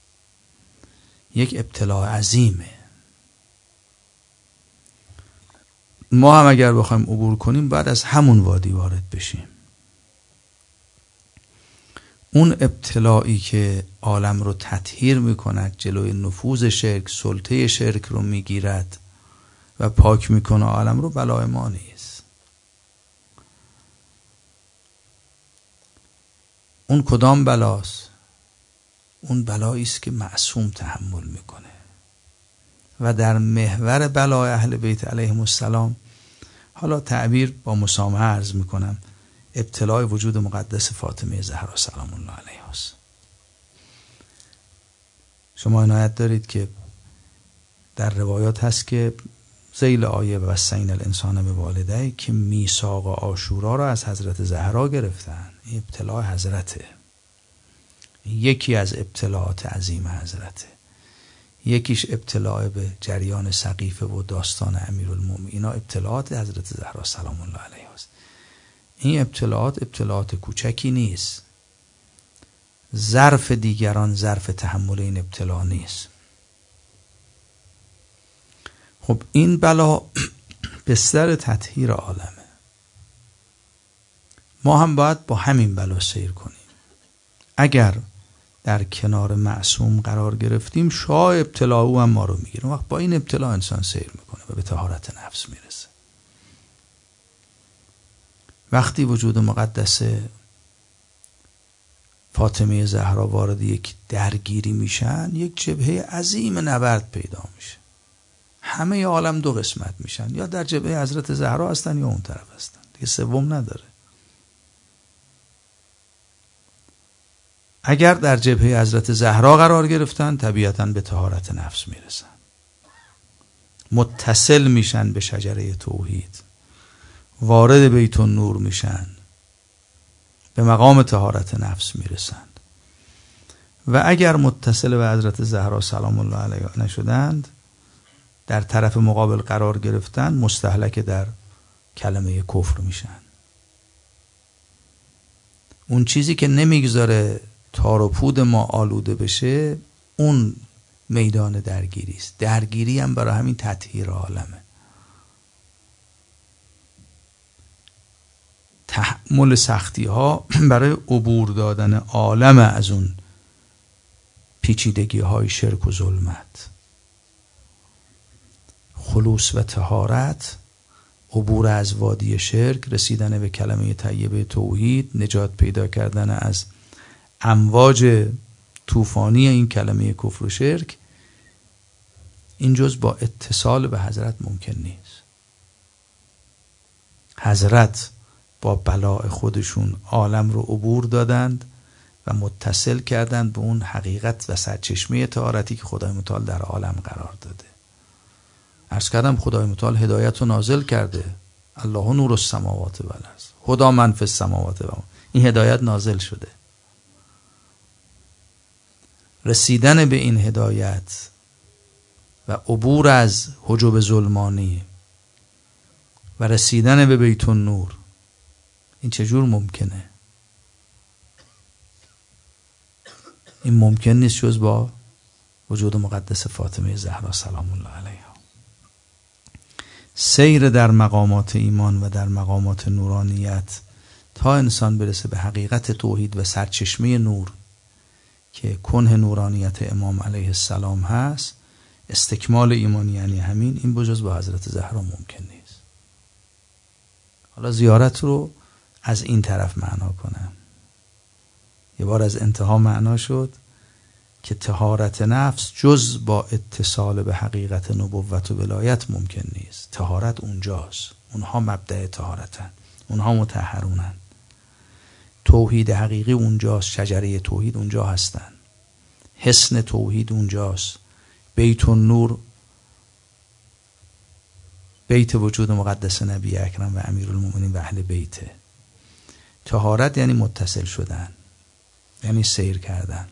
یک ابتلا عظیمه. ما هم اگر بخوایم عبور کنیم باید از همون وادی وارد بشیم. اون ابتلایی که عالم رو تطهیر میکند، جلوی نفوذ شرک، سلطه شرک رو میگیرد و پاک میکنه عالم رو، بلای ما نیست. اون کدام بلاست؟ اون بلایی است که معصوم تحمل میکنه و در محور بلای اهل بیت علیهم السلام، حالا تعبیر با مسامحه عرض میکنم، ابتلای وجود مقدس فاطمه زهرا سلام الله علیها است. شما عنایت دارید که در روایات هست که ذیل آیه و وصینا الانسان بوالدیه که میثاق عاشورا را از حضرت زهرا گرفتن. این ابتلا حضرته، یکی از ابتلاعات عظیم حضرته. یکیش ابتلاع به جریان سقیفه و داستان امیرالمومنین، اینا ابتلاعات حضرت زهرا سلام الله علیها است. این ابتلاعات ابتلاعات کوچکی نیست. ظرف دیگران ظرف تحمل این ابتلا نیست. خب این بلا بستر تطهیر عالمه. ما هم باید با همین بلا سیر کنیم. اگر در کنار معصوم قرار گرفتیم، شاه ابتلا او هم ما رو میگیره. وقت با این ابتلا انسان سیر میکنه و به طهارت نفس میرسه. وقتی وجود مقدس فاطمه زهرا وارد یک درگیری میشن، یک جبهه عظیم نبرد پیدا میشه. همه عالم دو قسمت میشن، یا در جبهه حضرت زهرا هستن یا اون طرف هستن، دیگه سوم نداره. اگر در جبهه حضرت زهرا قرار گرفتن، طبیعتاً به طهارت نفس میرسن، متصل میشن به شجره توحید، وارد بیت النور میشن، به مقام طهارت نفس میرسند. و اگر متصل به حضرت زهرا سلام الله علیها نشدند، در طرف مقابل قرار گرفتن، مستهلک در کلمه کفر میشن. اون چیزی که نمیگذاره تار و پود ما آلوده بشه، اون میدان درگیری است. درگیری هم برای همین تطهیر عالمه. تحمل سختی ها برای عبور دادن عالم از اون پیچیدگی های شرک و ظلمت. خلوص و طهارت، عبور از وادی شرک، رسیدن به کلمه طیبه توحید، نجات پیدا کردن از امواج طوفانی این کلمه کفر و شرک، این جز با اتصال به حضرت ممکن نیست. حضرت با بلاء خودشون عالم رو عبور دادند و متصل کردند به اون حقیقت و سرچشمه طهارتی که خدای متعال در عالم قرار داده. عرض کردم خدای متعال هدایت رو نازل کرده. الله نور السماوات و الارض هدی من فی السماوات و الارض. این هدایت نازل شده. رسیدن به این هدایت و عبور از حجب ظلمانی و رسیدن به بیت النور، این چجور ممکنه؟ این ممکن نیست جز با وجود مقدس فاطمه زهرا سلام الله علیها. سیر در مقامات ایمان و در مقامات نورانیت تا انسان برسه به حقیقت توحید و سرچشمه نور که کنه نورانیت امام علیه السلام هست، استکمال ایمان یعنی همین، این بجز با حضرت زهرا ممکن نیست. حالا زیارت رو از این طرف معنا کنم. یه بار از انتها معنا شد که طهارت نفس جز با اتصال به حقیقت نبوت و ولایت ممکن نیست. طهارت اونجاست، اونها مبدأ طهارتن، اونها مطهرونن. توحید حقیقی اونجاست، شجره توحید اونجا هستن، حصن توحید اونجاست، بیت النور بیت وجود مقدس نبی اکرم و امیرالمومنین و اهل بیته. طهارت یعنی متصل شدن، یعنی سیر کردن.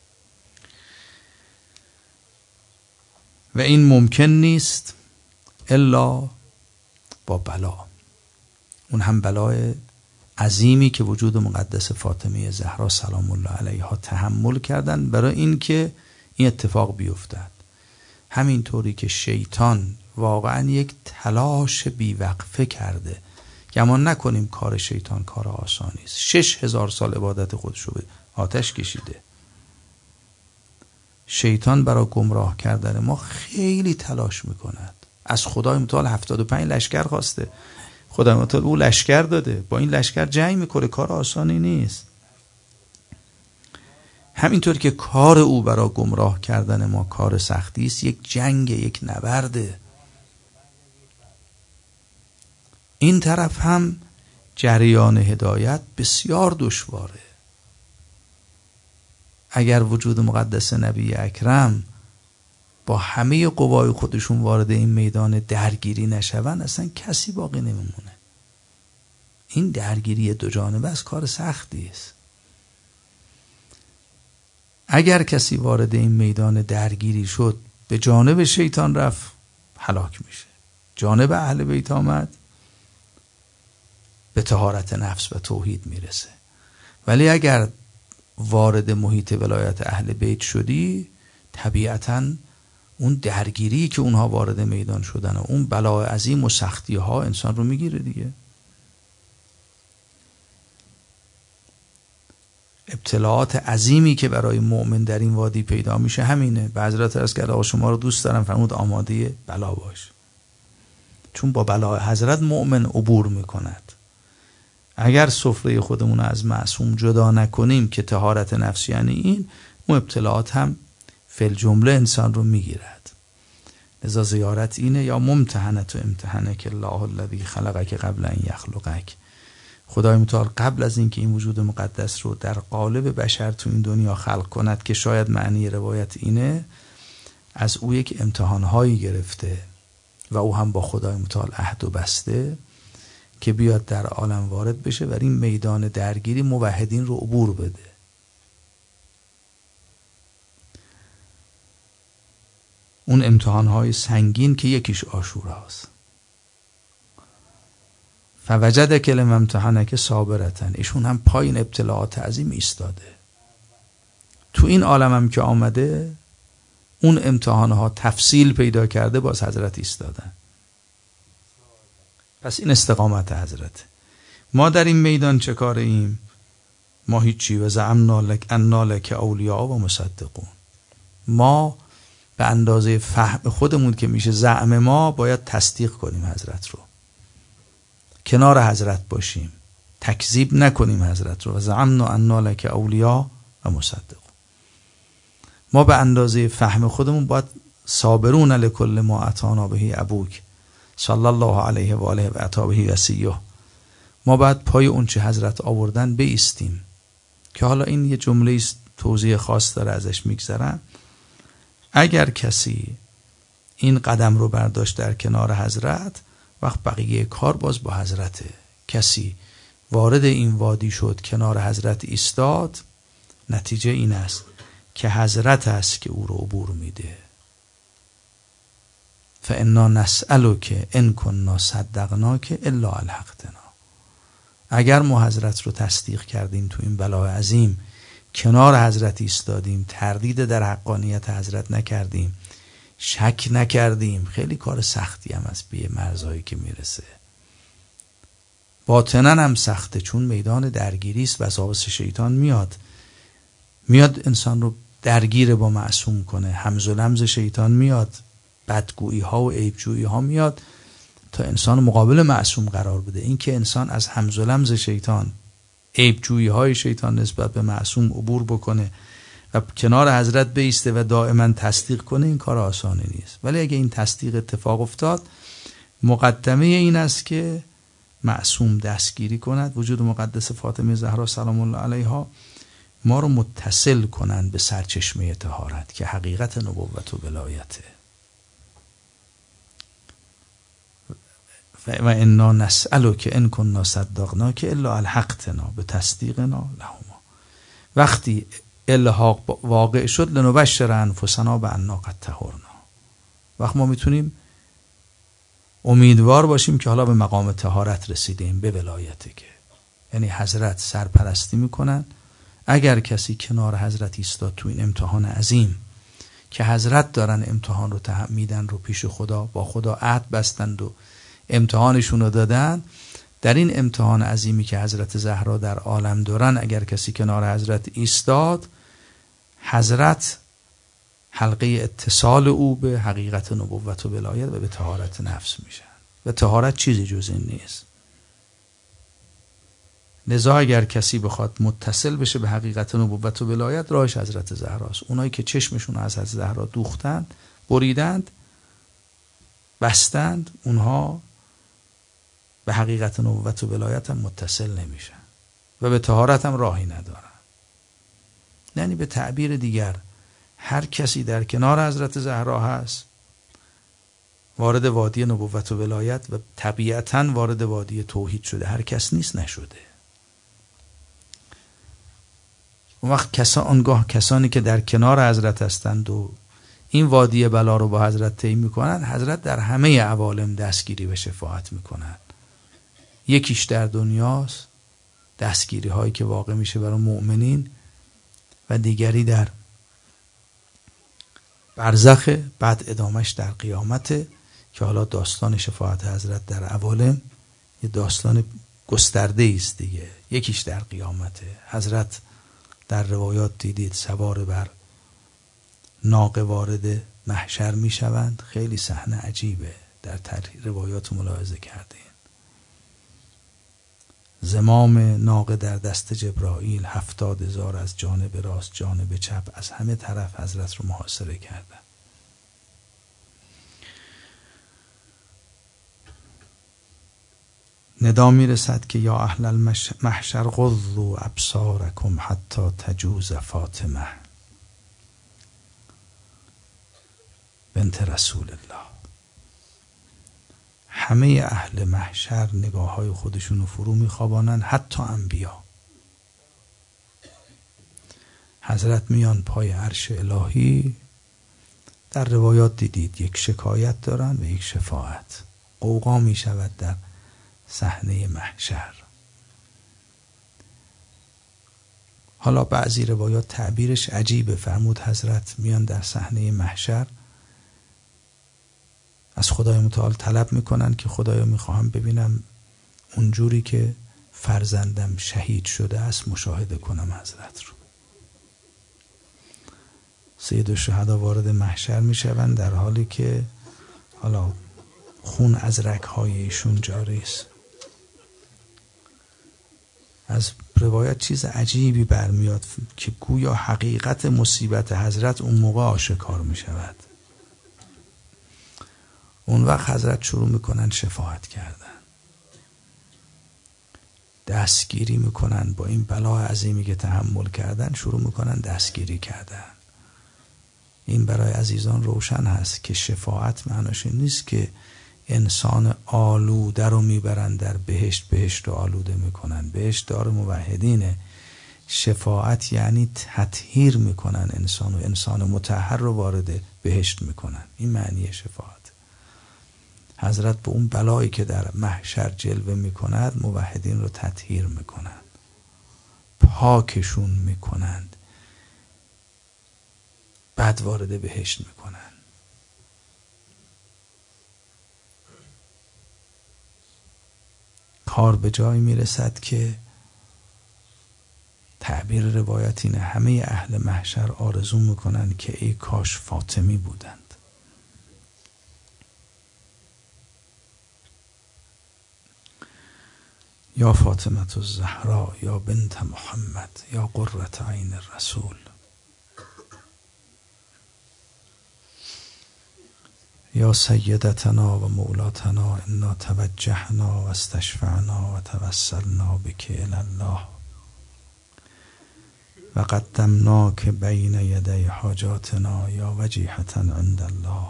و این ممکن نیست الا با بلا، اون هم بلای عظیمی که وجود مقدس فاطمه زهرا سلام الله علیها تحمل کردن برای این که این اتفاق بیفتد. همینطوری که شیطان واقعا یک تلاش بیوقفه کرده. گمان نکنیم کار شیطان کار آسانی است. شش هزار سال عبادت خودشو به آتش کشیده. شیطان برای گمراه کردن ما خیلی تلاش میکند. از خدای متعال هفتاد و پنج لشکر خواسته، خدای متعال او لشکر داده، با این لشکر جنگ میکنه، کار آسانی نیست. همینطور که کار او برای گمراه کردن ما کار سختی است، یک جنگ، یک نبرده. این طرف هم جریان هدایت بسیار دشواره. اگر وجود مقدس نبی اکرم با همه قوای خودشون وارد این میدان درگیری نشون، اصلا کسی باقی نمیمونه. این درگیری دو جانبه از کار سختی است. اگر کسی وارد این میدان درگیری شد، به جانب شیطان رفت، هلاک میشه. جانب اهل بیت آمد، به طهارت نفس و توحید میرسه. ولی اگر وارد محیط ولایت اهل بیت شدی، طبیعتاً اون درگیری که اونها وارد میدان شدن و اون بلای عظیم و سختی ها انسان رو میگیره دیگه. ابتلاعات عظیمی که برای مؤمن در این وادی پیدا میشه همینه. به حضرت عرض کرد آقا شما رو دوست دارم، فرمود آماده بلا باش. چون با بلا حضرت مؤمن عبور میکند. اگر سفره خودمون از معصوم جدا نکنیم که طهارت نفس یعنی این، اون ابتلاعات هم فی الجمله انسان رو میگیرد. لذا زیارت اینه، یا ممتحنت و امتحنه که الله الذی خلقک قبل ان یخلقک. خدای متعال قبل از اینکه این وجود مقدس رو در قالب بشر تو این دنیا خلق کند، که شاید معنی روایت اینه، از او یک امتحانهایی گرفته و او هم با خدای متعال عهد و بسته که بیاد در عالم وارد بشه و این میدان درگیری موحدین رو عبور بده. اون امتحانهای سنگین که یکیش عاشوراست. فوجد کلم امتحانک صابرتن، ایشون هم پایین ابتلاعات عظیم ایستاده. تو این عالم هم که آمده، اون امتحانها تفصیل پیدا کرده، باز حضرت ایستادن. پس این استقامت حضرت. ما در این میدان چه کاره ایم؟ ما هیچی. و زعمنا لک انا لک اولیاء و مصدقون. ما به اندازه فهم خودمون که میشه زعم ما، باید تصدیق کنیم حضرت رو، کنار حضرت باشیم، تکذیب نکنیم حضرت رو. و زعمنا انا لک اولیاء و مصدقون. ما به اندازه فهم خودمون باید صابرون لکل ما اتانا بهی ابوک صلی الله علیه و آله و اصحابه و سیه. ما باید پای اون چه حضرت آوردن بایستیم. که حالا این یه جمله توضیح خاص داره، ازش میگذرم. اگر کسی این قدم رو برداشت در کنار حضرت، وقت بقیه کار باز با حضرته. کسی وارد این وادی شد، کنار حضرت ایستاد، نتیجه این است که حضرت است که او رو عبور میده. فانا نسألک ان کنا صدقناک الا الحقتنا. اگر ما حضرت رو تصدیق کردیم، تو این بلای عظیم کنار حضرت ایستادیم، تردید در حقانیت حضرت نکردیم، شک نکردیم، خیلی کار سختی هم از به مرزهایی که میرسه. باطنن هم سخته، چون میدان درگیری است. وسواس شیطان میاد میاد انسان رو درگیر با معصوم کنه. همز و لمز شیطان میاد، بدگویی ها و عیبجویی ها میاد تا انسان مقابل معصوم قرار بده. این که انسان از همز و لمز شیطان عیب جویی های شیطان نسبت به معصوم عبور بکنه و کنار حضرت بایسته و دائما تصدیق کنه، این کار آسانی نیست. ولی اگه این تصدیق اتفاق افتاد، مقدمه این است که معصوم دستگیری کند. وجود مقدس فاطمه زهرا سلام الله علیها ما رو متصل کنند به سرچشمه طهارت که حقیقت نبوت و ولایته. و انا نسألک ان کنا صدقناک الا الحقتنا بتصدیقنا لهما. وقتی الحاق واقع شد، لنبشر انفسنا بأننا قد طهرنا. وقت ما میتونیم امیدوار باشیم که حالا به مقام طهارت رسیدیم، به ولایته، که یعنی حضرت سرپرستی میکنن. اگر کسی کنار حضرت ایستاد تو این امتحان عظیم که حضرت دارن امتحان رو میدن رو پیش خدا، با خدا عهد بستند و امتحانشون رو دادن، در این امتحان عظیمی که حضرت زهرا در عالم دارن، اگر کسی کنار حضرت ایستاد، حضرت حلقه اتصال او به حقیقت نبوت و ولایت و به طهارت نفس میشن. و طهارت چیزی جز این نیست. لذا اگر کسی بخواد متصل بشه به حقیقت نبوت و ولایت، راهش حضرت زهراست. اونایی که چشمشون از حضرت زهرا دوختند، بریدند، بستند، اونها به حقیقت نبوت و ولایت هم متصل نمیشن و به طهارت هم راهی ندارن. یعنی به تعبیر دیگر، هر کسی در کنار حضرت زهرا هست وارد وادی نبوت و ولایت و طبیعتاً وارد وادی توحید شده. هر کس نیست نشده. اون وقت کسا آنگاه کسانی که در کنار حضرت هستند و این وادی بلا رو با حضرت طی میکنن، حضرت در همه عوالم دستگیری و شفاعت میکنن. یکیش در دنیاست، دستگیری هایی که واقع میشه برای مؤمنین، و دیگری در برزخ، بعد ادامش در قیامته که حالا داستان شفاعت حضرت در عوالم یه داستان گسترده است دیگه. یکیش در قیامته. حضرت در روایات دیدید سوار بر ناقه وارد محشر می شوند. خیلی صحنه عجیبه، در روایات ملاحظه کردین. زمام ناقه در دست جبرائیل، هفتاد هزار از جانب راست جانب چپ از همه طرف حضرت رو محاصره کردن. ندا می رسد که یا اهل المحشر غضوا ابصارکم حتی تجوز فاطمه بنت رسول الله. همه اهل محشر نگاه های خودشون رو فرو می خوابانن، حتی انبیا. حضرت میان پای عرش الهی. در روایات دیدید یک شکایت دارن و یک شفاعت. قوقا می شود در صحنه محشر. حالا بعضی روایات تعبیرش عجیبه. فرمود حضرت میان در صحنه محشر، از خدای متعال طلب میکنن که خدایا میخواهم ببینم اونجوری که فرزندم شهید شده است، مشاهده کنم حضرت رو. سید الشهدا وارد محشر میشوند در حالی که حالا خون از رگ‌های ایشون جاری است. از روایت چیز عجیبی برمیاد که گویا حقیقت مصیبت حضرت اون موقع آشکار میشود. اون وقت حضرت شروع میکنن شفاعت کردن، دستگیری میکنن. با این بلا عظیمی که تحمل کردن شروع میکنن دستگیری کردن. این برای عزیزان روشن هست که شفاعت معناش نیست که انسان آلوده رو میبرن در بهشت، بهشت رو آلوده میکنن. بهشت دار موحدینه. شفاعت یعنی تطهیر میکنن انسان و انسان مطهر رو وارد بهشت میکنن. این معنی شفاعت. حضرت به اون بلایی که در محشر جلوه میکند موحدین رو تطهیر میکنند، پاکشون میکنند، بعد وارد بهشت میکنند. کار به جایی میرسد که تعبیر روایت اینه همه اهل محشر آرزو میکنند که ای کاش فاطمی بودند. یا فاطمه الزهرا یا بنت محمد یا قرة عین الرسول یا سیدتنا و مولاتنا انا توجهنا و استشفعنا و توسلنا بک الی الله و قدمناک بین یدی حاجاتنا یا وجیحة عند الله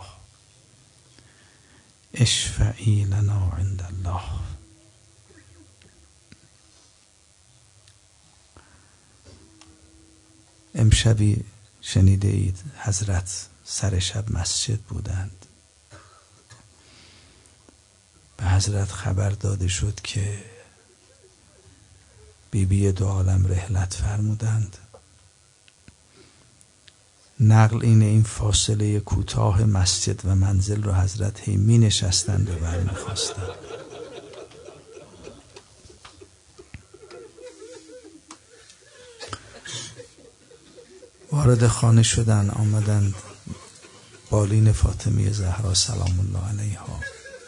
اشفعی لنا عند الله. امشبی شنیده اید حضرت سر شب مسجد بودند، به حضرت خبر داده شد که بی بی دو عالم رحلت فرمودند. نقل اینه این فاصله کوتاه مسجد و منزل رو حضرت هی می نشستند و بر می خواستند. وارد خانه شدن، آمدند بالین فاطمه زهرا سلام الله علیها.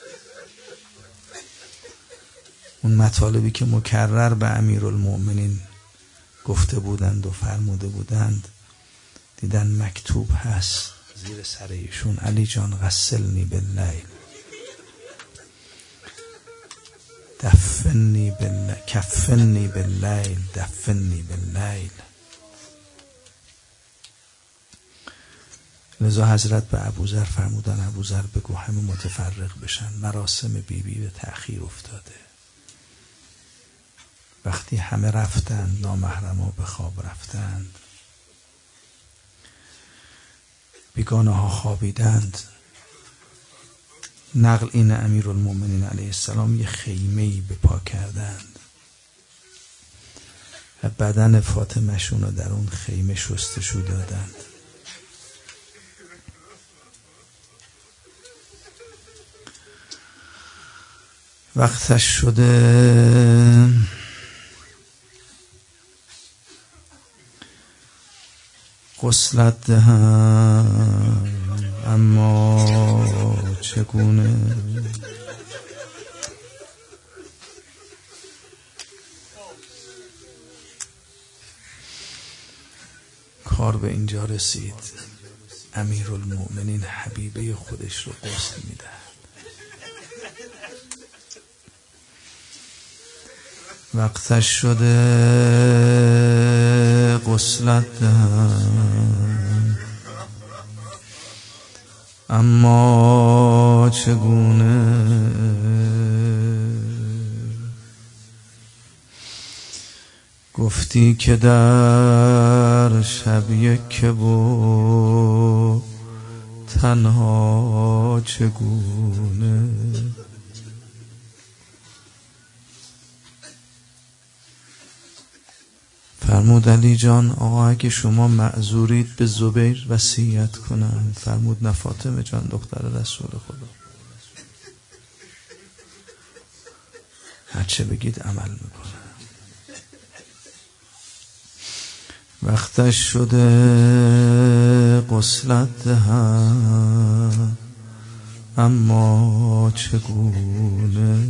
اون مطالبی که مکرر به امیرالمؤمنین گفته بودند و فرموده بودند دیدن مکتوب هست زیر سر ایشون: علی جان غسلنی باللیل، دفنی باللیل، کفنی باللیل، دفنی باللیل. لذا حضرت به ابوذر فرمودن ابوذر بگو همه متفرق بشن، مراسم بیبی بی به تأخیر افتاده. وقتی همه رفتند، نامحرما به خواب رفتند، بیگانه ها خوابیدند، نقل این امیرالمؤمنین علیه السلام یه خیمه‌ای به پا کردند و بدن فاطمه شون رو در اون خیمه شستشو دادند. وقتش شده غسلت دهم، اما چگونه؟ کار به اینجا رسید امیرالمؤمنین حبیبه خودش رو غسل میدهد. وقتش شده غسلت دهم، اما چگونه؟ گفتی که در شب یک و تنها چگونه؟ فرمود علی جان آقا اگه شما معذورید به زبیر وصیت کنن. فرمود نه فاطمه جان دختر رسول خدا، هرچه بگید عمل میکنه. وقتش شده غسلت دهم، اما چگونه؟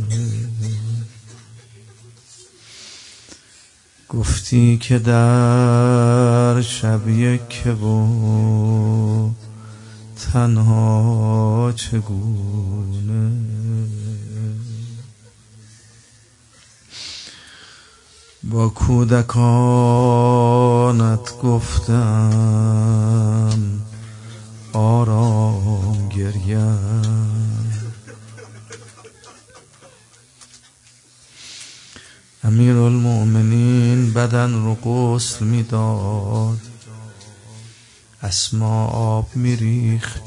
گفتی که در شب یک و تنها چگونه؟ با کودکانت گفتم آرام گریم. امیرالمؤمنین بدن رو غسل میداد، اسما آب میریخت،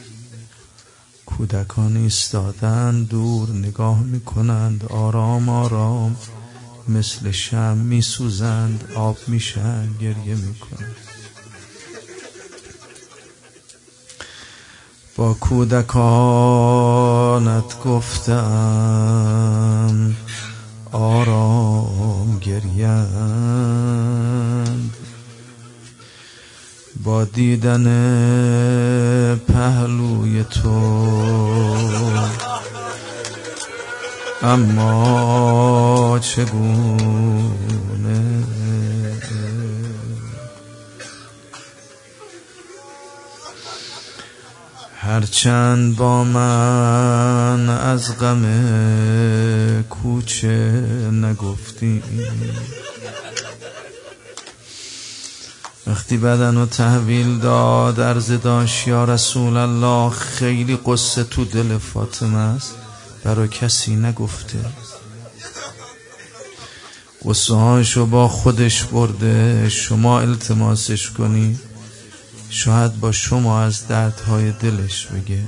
کودکان ایستادن دور نگاه میکنند، آرام آرام مثل شمع میسوزند، آب میشن، گریه میکنند. با کودکانت گفتم آرام گریند، با دیدن پهلوی تو اما چگونه هرچند با من از غم کوچه نگفتی، وقتی بدنو تحویل داد عرض داشت یا رسول الله خیلی قصه تو دل فاطمه است برای کسی نگفته، قصه هاشو با خودش برده، شما التماسش کنی شاید با شما از دردهای دلش بگه.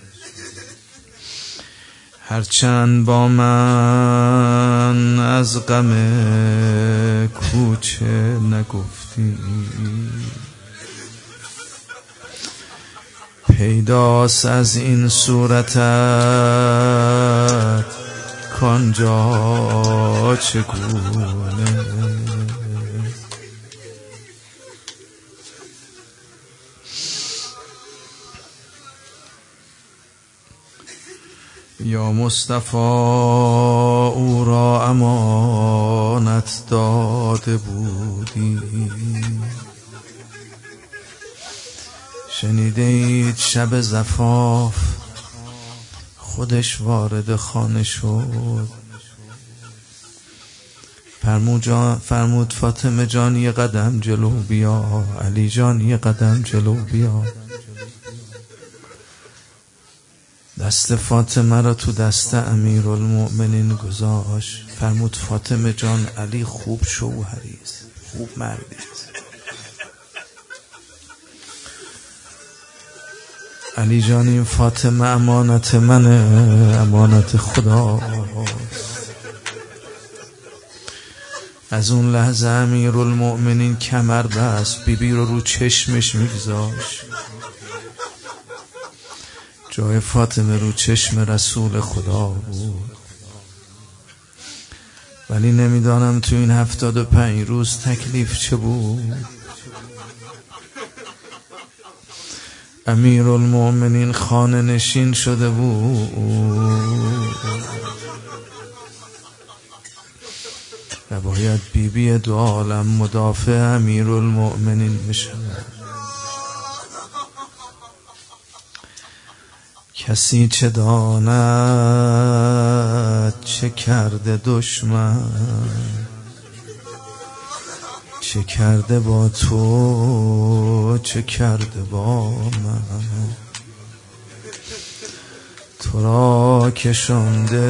هرچند با من از غم کوچه نگفتی، پیداست از این صورتت کانجا چگونه. یا مصطفی او را امانت داده بودی، شنیده اید شب زفاف خودش وارد خانه شد، فرمود, جان فرمود فاطمه جان یه قدم جلو بیا، علی جان یه قدم جلو بیا. دست فاطمه را تو دست امیرالمؤمنین گذاشت، فرمود فاطمه جان علی خوب شوهریست، خوب مردیست. علی جان این فاطمه امانت منه، امانت خدا. از اون لحظه امیرالمؤمنین کمر بست، بی بی رو رو چشمش میگذاشت، جای فاطمه رو چشم رسول خدا بود. ولی نمیدانم تو این هفتاد و پنج روز تکلیف چه بود. امیرالمؤمنین خانه نشین شده بود و باید بی بی دو عالم مدافع امیرالمؤمنین بشود. کسی چه داند چه کرده دشمن، چه کرده با تو چه کرده با من، تو را کشانده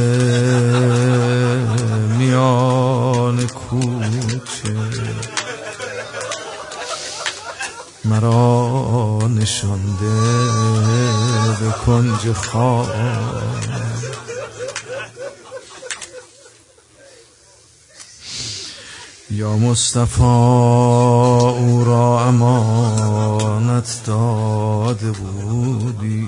میان کوچه، مرا نشانده به کنج خواب. یا مصطفی او را امانت داده بودی،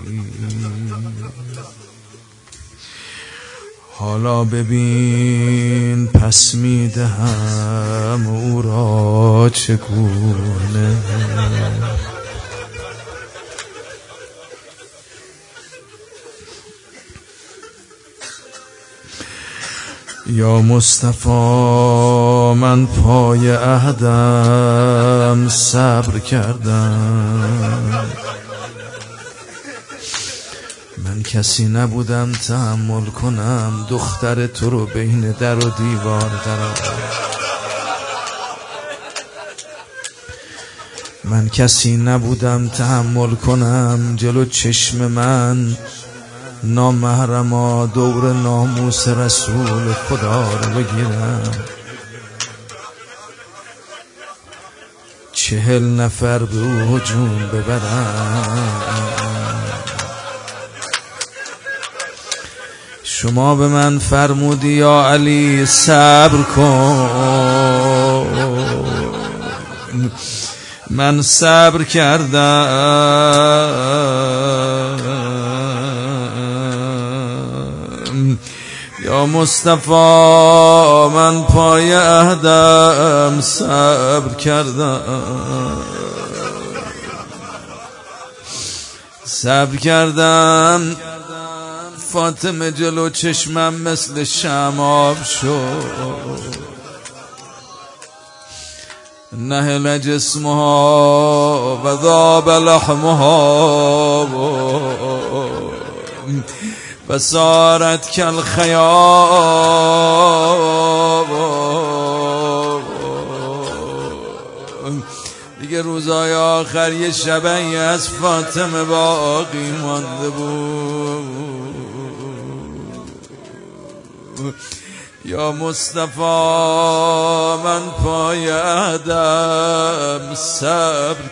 حالا ببین پس میدهم او را چگونه. یا مصطفی من پای عهدم صبر کردم، من کسی نبودم تحمل کنم دختر تو رو بین در و دیوار قرار، من کسی نبودم تحمل کنم جلو چشم من نامحرما دور ناموس رسول خدا رو بگیرم. چهل نفر به او هجوم ببرم. شما به من فرمودی یا علی صبر کن، من صبر کردم. یا مصطفی من پای عهدم صبر کردم، صبر کردم. فاطمه جلو چشمم مثل شمع شد، نهل جسمها و ذاب لحمها و صارت کالخیام. دیگه روزای آخر یه شبهی از فاطمه باقی مانده بود. یا مصطفی من پای عدم صبر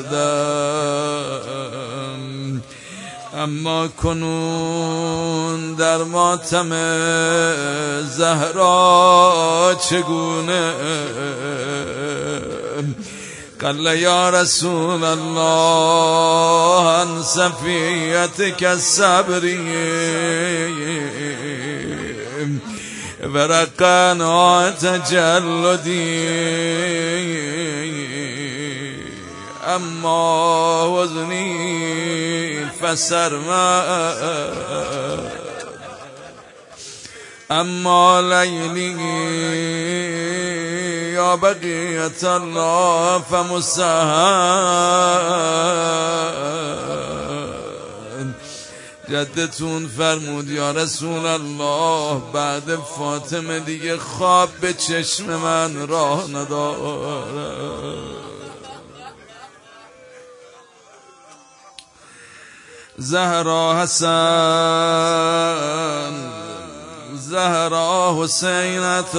کردم، اما کنون در ماتم زهرا چگونه؟ قال یا رسول الله عن صفیتک الصبری ورقنا تجلدی، اما وزنی فسرمد، اما لیلی یا بقیت الله فمسهد. جدتون فرمود یا رسول الله بعد فاطمه دیگه خواب به چشم من راه ندارد. زهرا حسن زهرا حسینت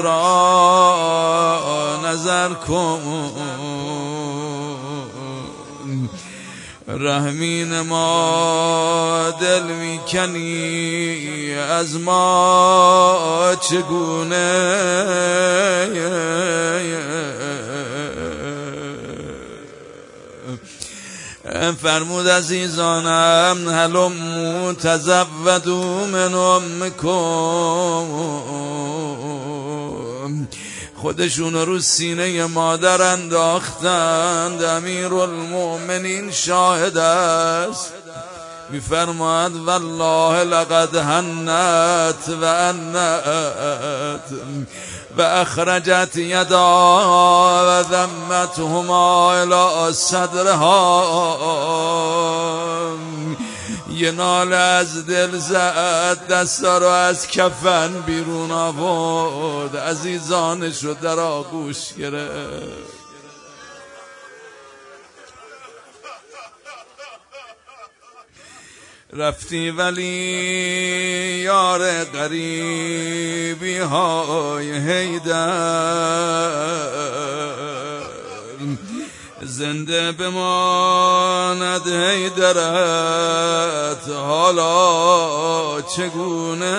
را نظر کن، رحمین ما دل میکنی از ما چگونه؟ فرمود عزیزانم هلموا تزودوا من امکم. خودشون رو سینه مادر انداختند. امیرالمؤمنین شاهد است، میفرماید والله لقد هنت و انت و اخرجت یدا و ذمتهما الى صدرها. یه ناله از دل زد، دستا رو از کفن بیرون آورد، عزیزانش رو در آغوش گرفت. رفتی ولی یار غریبی های حیدر، زنده بماند حیدرت حالا چگونه؟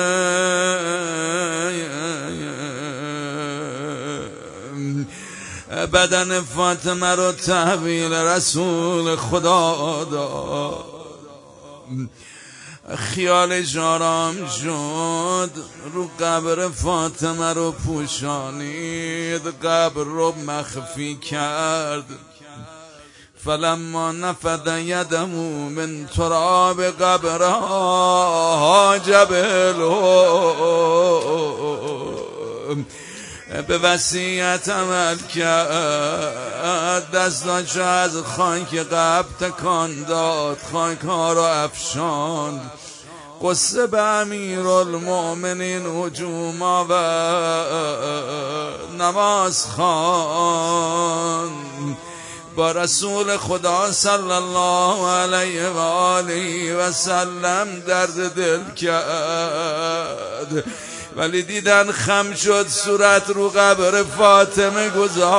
بدن فاطمه رو تحویل رسول خدا داد. خیالش آرام شد، رو قبر فاطمه رو پوشانید، قبر رو مخفی کرد. فلما نفد یدمو من تراب قبرها جبل، به وصیت عمل کرد، دستاشو از خاک قبر تکان داد، خاک ها رو افشاند. قصه به امیرالمؤمنین هجوم آورد، نماز خواند، با رسول خدا صلی الله علیه و آله و سلم درد دل کرد. ولی دیدن خم شد، صورت رو قبر فاطمه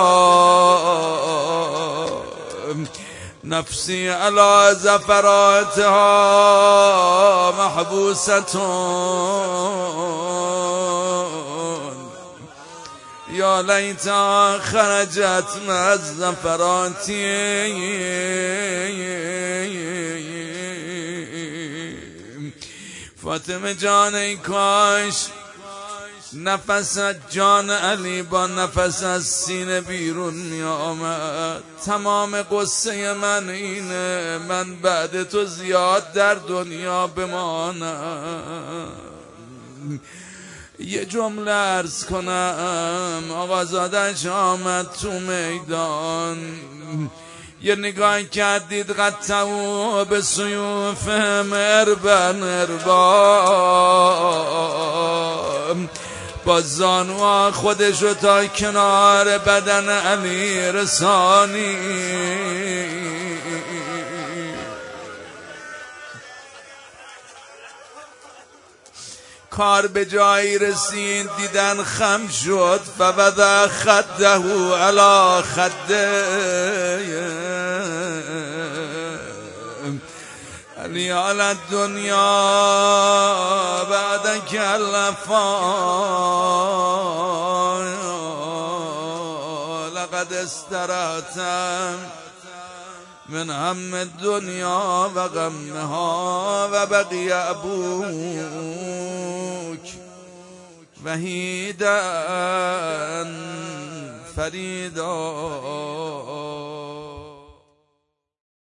گذاشت. نفسی علی زفراتها محبوستون، یا لیتا خرجت مع زفراتی. فاطمه جان ای کاش نفس از جان علی با نفس از سینه بیرون می آمد. تمام قصه من اینه من بعد تو زیاد در دنیا بمانم. یه جمله عرض کنم، آقازادش آمد تو میدان، یه نگاه کردید قطعو به سیوف مربن اربا، با زانوها خودشو تا کنار بدن علی رسانی. کار به جایی رسید دیدن خم شد، فوضع خده علی خده. علی علی دنیا بعد کلفا لقد استراتم من هم الدنیا و غمها و بقی ابوک وحیدا فریدا.